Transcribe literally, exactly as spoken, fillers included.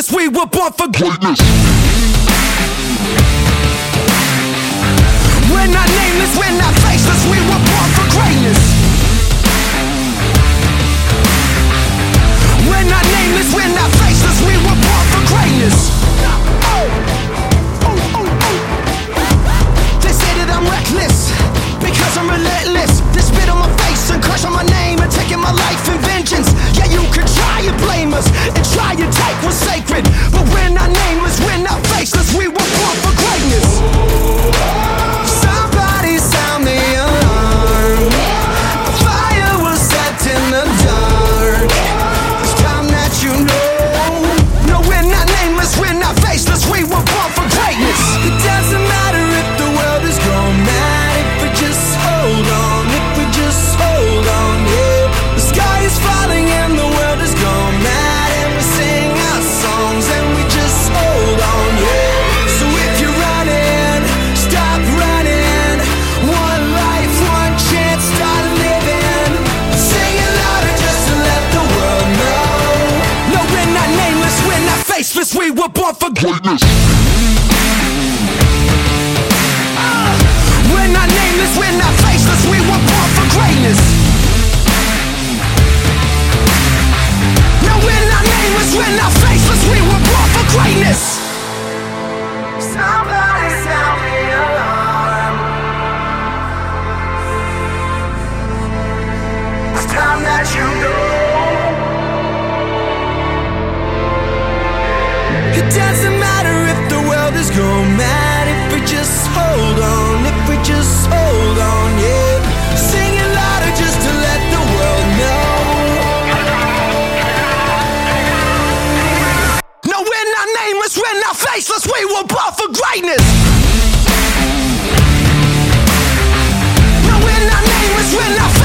faceless, we were born for greatness. We're not nameless, we're not faceless, we were born for greatness. We're not nameless, we're not faceless, we were born for greatness. Oh. Oh, oh, oh. They say that I'm reckless because I'm relentless. They spit on my face and crush on my name and taking my life in vengeance. Yeah, you can try and blame us and try and take what's sacred, but we're not nameless, we're not faceless, we were born for greatness. Somebody sound the alarm. A fire was set in the dark. It's time that you know. No, we're not nameless, we're not faceless, we were born for greatness. It doesn't matter if the world is gone mad, if we just hold on, if we just hold on, yeah. The sky is falling and the world is gone mad, and we sing our songs and we just hold on, yeah. So if you're running, stop running. One life, one chance, start living. Sing it louder just to let the world know. No, we're not nameless, we're not faceless, we were born for greatness. Uh, we're not nameless, we're not faceless, we were born for greatness. No, we're not nameless, we're not faceless, we were born for greatness. Somebody sound the alarm. It's time that you know. It doesn't matter if the world is gone mad, if we just hold on, if we just hold on, yeah. Sing it louder just to let the world know. No, we're not nameless, we're not faceless, we were born for greatness. No, we're not nameless, we're not faceless.